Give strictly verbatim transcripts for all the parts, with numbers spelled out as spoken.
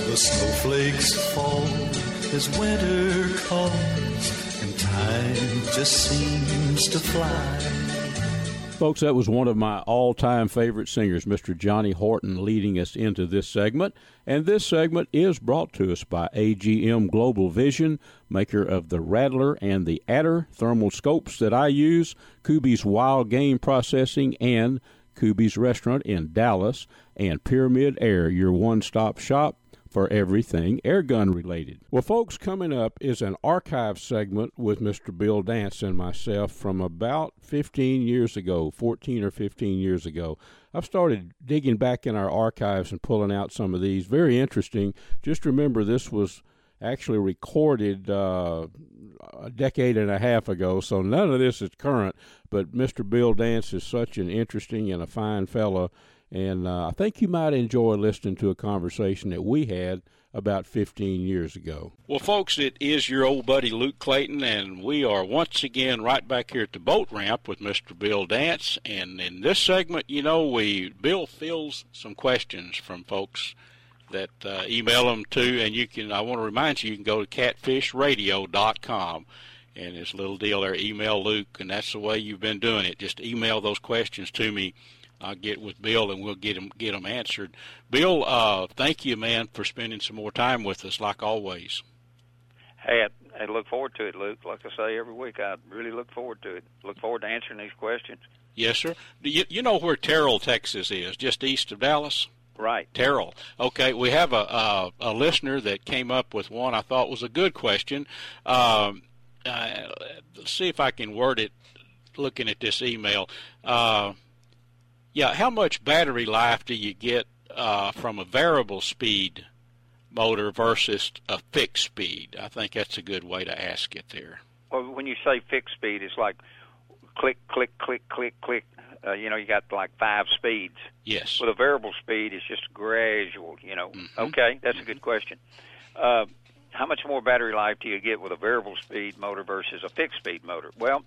The snowflakes fall as winter comes, and time just seems to fly. Folks, that was one of my all-time favorite singers, Mister Johnny Horton, leading us into this segment. And this segment is brought to us by A G M Global Vision, maker of the Rattler and the Adder thermal scopes that I use, Kuby's Wild Game Processing, and Kuby's Restaurant in Dallas, and Pyramid Air, your one-stop shop for everything airgun related. Well, folks, coming up is an archive segment with Mister Bill Dance and myself from about fifteen years ago, fourteen or fifteen years ago. I've started digging back in our archives and pulling out some of these. Very interesting. Just remember, this was actually recorded uh, a decade and a half ago, so none of this is current, but Mister Bill Dance is such an interesting and a fine fella. And uh, I think you might enjoy listening to a conversation that we had about fifteen years ago. Well, folks, it is your old buddy Luke Clayton, and we are once again right back here at the boat ramp with Mister Bill Dance. And in this segment, you know, we Bill fills some questions from folks that uh, email them to, and you can. I want to remind you, you can go to catfish radio dot com. And it's a little deal there, email Luke, and that's the way you've been doing it. Just email those questions to me. I'll get with Bill, and we'll get them, get them answered. Bill, uh, thank you, man, for spending some more time with us, like always. Hey, I, I look forward to it, Luke. Like I say every week, I really look forward to it. Look forward to answering these questions. Yes, sir. Do you, you know where Terrell, Texas is, just east of Dallas? Right. Terrell. Okay, we have a, a, a listener that came up with one I thought was a good question. Um, uh, let's see if I can word it looking at this email. Uh Yeah, how much battery life do you get uh, from a variable speed motor versus a fixed speed? I think that's a good way to ask it there. Well, when you say fixed speed, it's like click, click, click, click, click. Uh, you know, you got like five speeds. Yes. With a variable speed, it's just gradual, you know. Mm-hmm. Okay, that's mm-hmm. a good question. Uh, how much more battery life do you get with a variable speed motor versus a fixed speed motor? Well,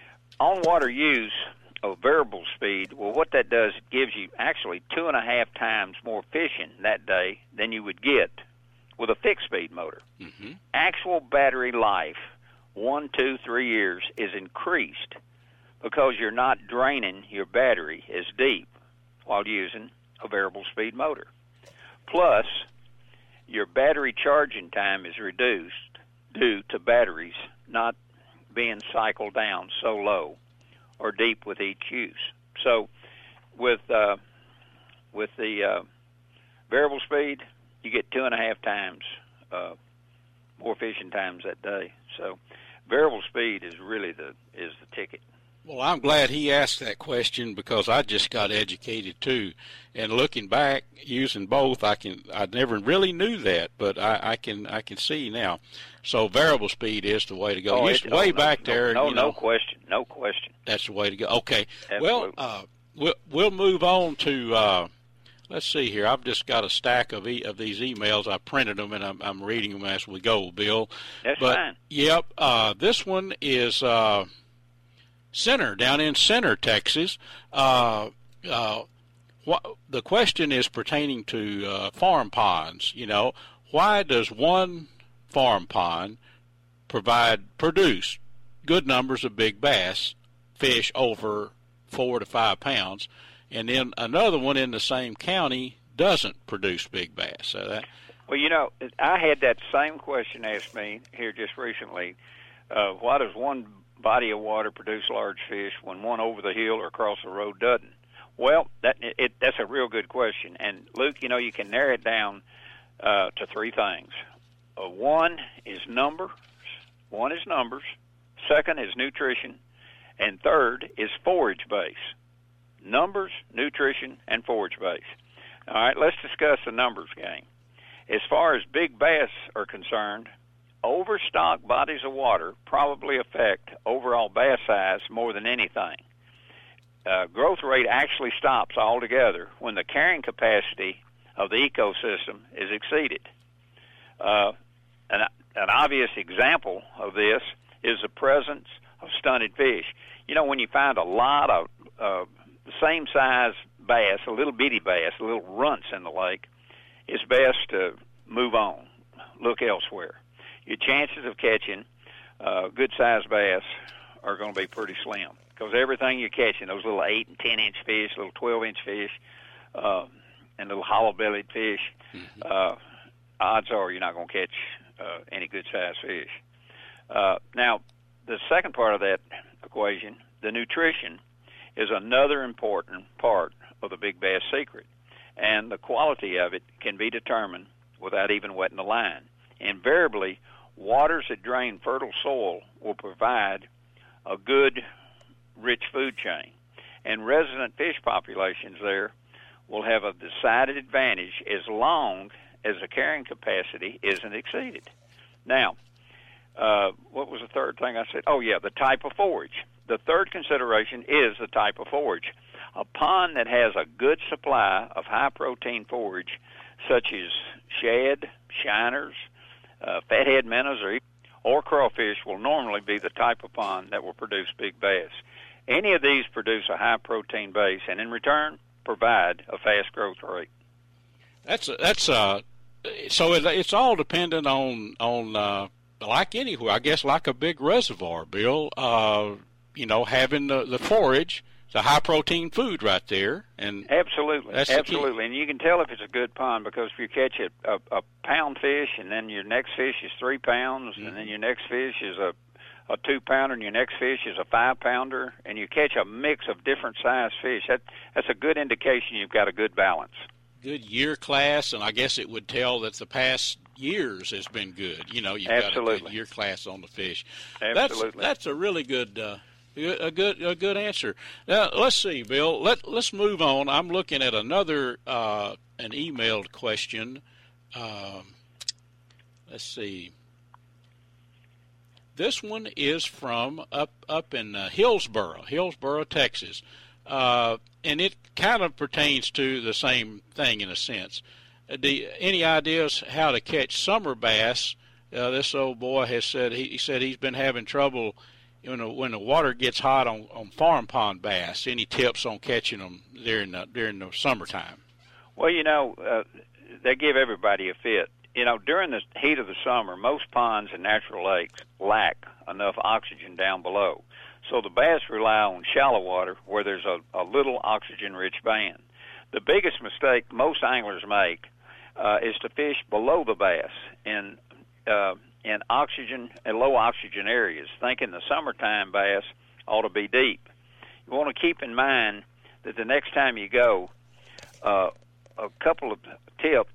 on water use, a variable speed, well, what that does, it gives you actually two and a half times more fishing that day than you would get with a fixed speed motor. Mm-hmm. Actual battery life, one, two, three years, is increased because you're not draining your battery as deep while using a variable speed motor. Plus, your battery charging time is reduced due to batteries not being cycled down so low or deep with each use. So with uh, with the uh, variable speed, you get two and a half times uh, more fishing times that day. So variable speed is really the is the ticket. Well, I'm glad he asked that question because I just got educated too. And looking back, using both, I can I never really knew that, but I, I can I can see now. So variable speed is the way to go. Oh, Used it, way oh, back no, there, no, you know, no question, no question. That's the way to go. Okay. Absolutely. Well, uh, we'll we'll move on to. Uh, let's see here. I've just got a stack of e- of these emails. I printed them and I'm, I'm reading them as we go, Bill. That's but, fine. Yep. Uh, this one is. Uh, Center, down in Center, Texas. Uh, uh, wh- the question is pertaining to uh, farm ponds. You know, why does one farm pond provide produce good numbers of big bass, fish over four to five pounds, and then another one in the same county doesn't produce big bass? So that. Well, you know, I had that same question asked me here just recently. Uh, why does one body of water produce large fish when one over the hill or across the road doesn't? Well, that it, that's a real good question. And, Luke, you know, you can narrow it down uh, to three things. Uh, one is numbers. One is numbers. Second is nutrition. And third is forage base. Numbers, nutrition, and forage base. All right, let's discuss the numbers game. As far as big bass are concerned, overstocked bodies of water probably affect overall bass size more than anything. Uh, growth rate actually stops altogether when the carrying capacity of the ecosystem is exceeded. Uh, an, an obvious example of this is the presence of stunted fish. You know, when you find a lot of uh, the same size bass, a little bitty bass, little runts in the lake, it's best to move on. Look elsewhere. Your chances of catching uh, good-sized bass are going to be pretty slim because everything you're catching, those little eight and ten inch fish, little twelve inch fish, uh, and little hollow-bellied fish, mm-hmm. uh, odds are you're not going to catch uh, any good-sized fish. Uh, now, the second part of that equation, the nutrition, is another important part of the big bass secret, and the quality of it can be determined without even wetting the line. Invariably, waters that drain fertile soil will provide a good, rich food chain, and resident fish populations there will have a decided advantage as long as the carrying capacity isn't exceeded. Now, uh, what was the third thing I said? Oh, yeah, the type of forage. The third consideration is the type of forage. A pond that has a good supply of high-protein forage, such as shad, shiners, uh, fathead minnows, or, or crawfish, will normally be the type of pond that will produce big bass. Any of these produce a high-protein base, and in return, provide a fast growth rate. That's a, that's uh so it, it's all dependent on on uh, like anywhere, I guess, like a big reservoir, Bill. Uh, you know, having the, the forage, it's a high protein food right there, and absolutely, absolutely, and you can tell if it's a good pond because if you catch a, a, a pound fish, and then your next fish is three pounds, mm-hmm. and then your next fish is a a two pounder, and your next fish is a five pounder, and you catch a mix of different sized fish, that that's a good indication you've got a good balance. Good year class, and I guess it would tell that the past years has been good. You know, you've Absolutely. got a good year class on the fish. Absolutely. That's, that's a really good, uh, a good, a good answer. Now, let's see, Bill. Let let's move on. I'm looking at another uh, an emailed question. Um, let's see. This one is from up up in uh, Hillsboro, Hillsboro, Texas, uh, and it kind of pertains to the same thing in a sense. Uh, do, any ideas how to catch summer bass? Uh, this old boy has said he, he said he's been having trouble you know, when the water gets hot on, on farm pond bass. Any tips on catching them during the, during the summertime? Well, you know, uh, they give everybody a fit. You know, during the heat of the summer, most ponds and natural lakes lack enough oxygen down below. So the bass rely on shallow water where there's a, a little oxygen-rich band. The biggest mistake most anglers make uh, is to fish below the bass in uh, in oxygen and low oxygen areas, thinking the summertime bass ought to be deep. You want to keep in mind that the next time you go, uh, a couple of tips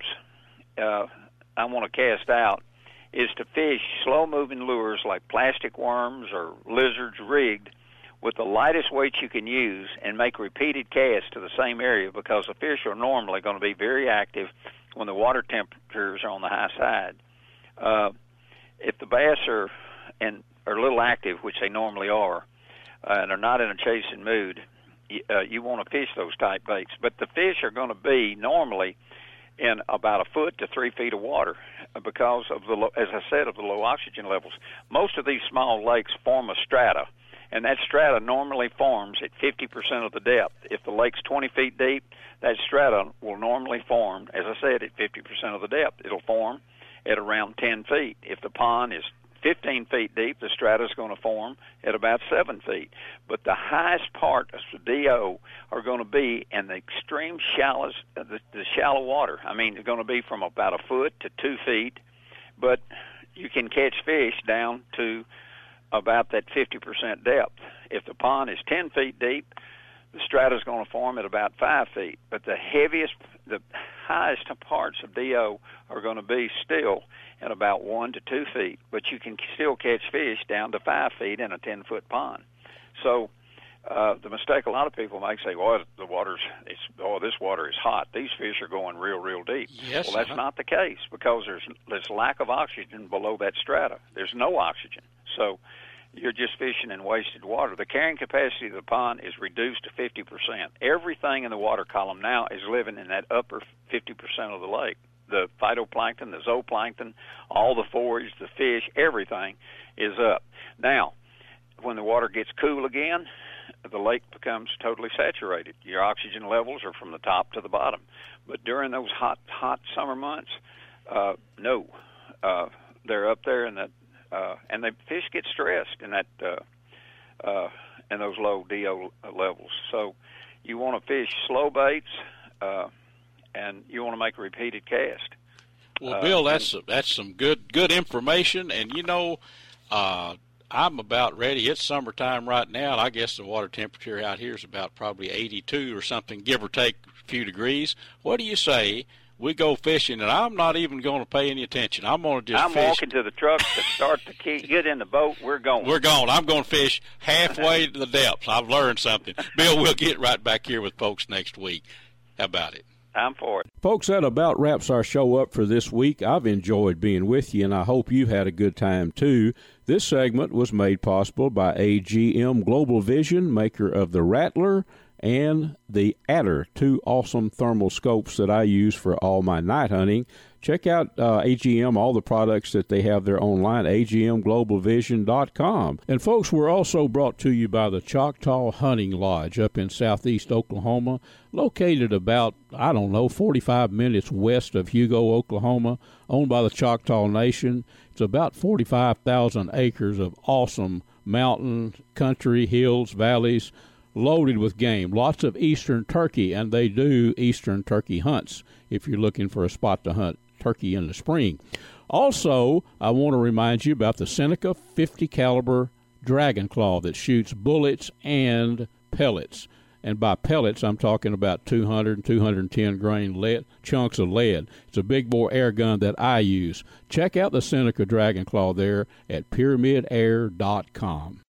uh, I want to cast out is to fish slow-moving lures like plastic worms or lizards rigged with the lightest weight you can use and make repeated casts to the same area because the fish are normally going to be very active when the water temperatures are on the high side. Uh, if the bass are, and, are a little active, which they normally are, uh, and are not in a chasing mood, you, uh, you want to fish those type baits. But the fish are going to be normally in about a foot to three feet of water because of the, low, as I said, of the low oxygen levels. Most of these small lakes form a strata, and that strata normally forms at fifty percent of the depth. If the lake's twenty feet deep, that strata will normally form, as I said, at fifty percent of the depth. It'll form at around ten feet. If the pond is fifteen feet deep, the strata is going to form at about seven feet. But the highest part of the D O are going to be in the extreme shallows, the, the shallow water. I mean, they're going to be from about a foot to two feet, but you can catch fish down to about that fifty percent depth. If the pond is ten feet deep, the strata is going to form at about five feet. But the heaviest, the highest parts of D O are going to be still at about one to two feet, but you can still catch fish down to five feet in a ten-foot pond. So uh, the mistake a lot of people make say, well, the water's, it's, oh, this water is hot. These fish are going real, real deep. Yes, well, that's uh-huh. not the case because there's there's lack of oxygen below that strata. There's no oxygen. So you're just fishing in wasted water. The carrying capacity of the pond is reduced to fifty percent. Everything in the water column now is living in that upper fifty percent of the lake. The phytoplankton, the zooplankton, all the forage, the fish, everything is up. Now, when the water gets cool again, the lake becomes totally saturated. Your oxygen levels are from the top to the bottom. But during those hot, hot summer months, Uh, no, uh, they're up there, and that uh, and the fish get stressed in that uh, uh, in those low D O levels. So you want to fish slow baits, uh, and you want to make a repeated cast. Well, Bill, that's that's some good good information, and you know, uh, I'm about ready. It's summertime right now, and I guess the water temperature out here is about probably eighty-two or something, give or take a few degrees. What do you say we go fishing, and I'm not even going to pay any attention. I'm going to just I'm fish. I'm walking to the truck to start the key, get in the boat. We're going. We're going. I'm going to fish halfway to the depths. I've learned something. Bill, we'll get right back here with folks next week. How about it? I'm for it. Folks, that about wraps our show up for this week. I've enjoyed being with you, and I hope you've had a good time, too. This segment was made possible by A G M Global Vision, maker of the Rattler and the Adder, two awesome thermal scopes that I use for all my night hunting. Check out uh, A G M, all the products that they have there online, A G M global vision dot com. And, folks, we're also brought to you by the Choctaw Hunting Lodge up in southeast Oklahoma, located about, I don't know, forty-five minutes west of Hugo, Oklahoma, owned by the Choctaw Nation. It's about forty-five thousand acres of awesome mountain, country, hills, valleys, loaded with game, lots of eastern turkey, and they do eastern turkey hunts if you're looking for a spot to hunt turkey in the spring. Also, I want to remind you about the Seneca fifty caliber Dragon Claw that shoots bullets and pellets. And by pellets, I'm talking about two hundred and two hundred ten grain lead, chunks of lead. It's a big bore air gun that I use. Check out the Seneca Dragon Claw there at pyramid air dot com.